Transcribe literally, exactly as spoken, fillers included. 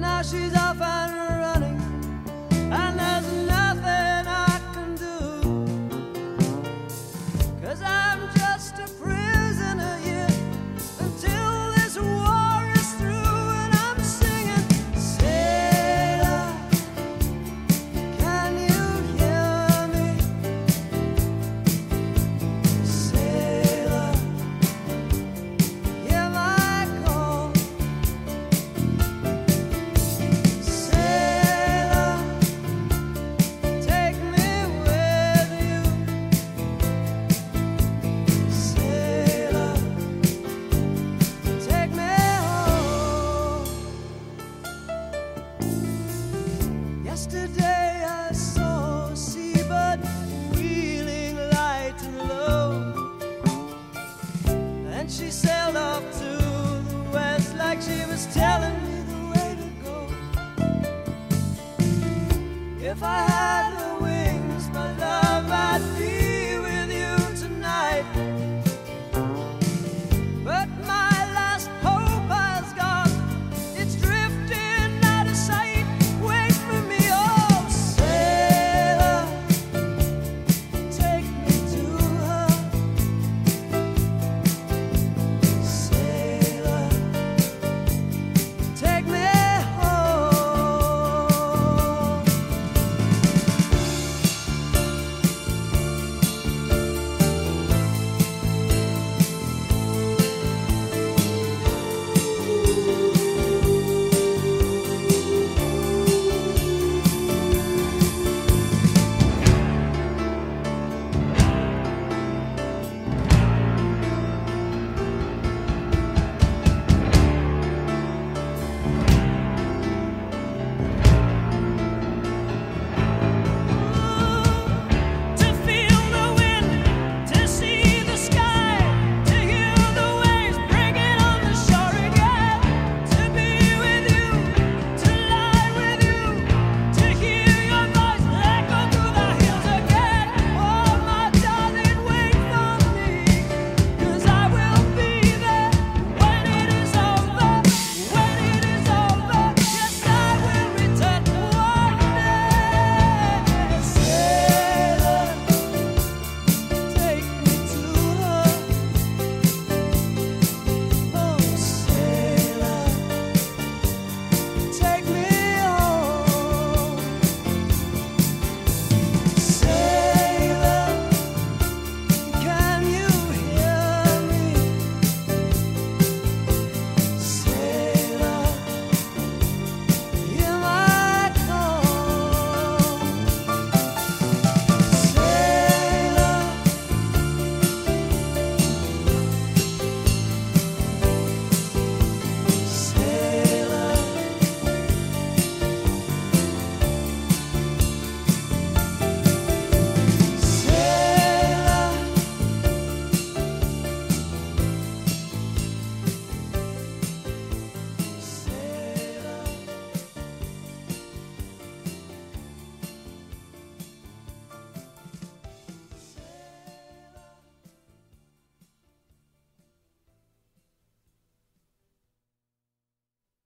now she's off and running, and there's nothing I can do, 'cause I'm just a prisoner here until this war is through. And I'm singing, sailor, can you hear me? Sailor, hear my call. Sailor, take me with you. Sailor, take me home. Yesterday I saw a seabird wheeling light and low, and she sailed off to the west like she was telling me the way to go. If I had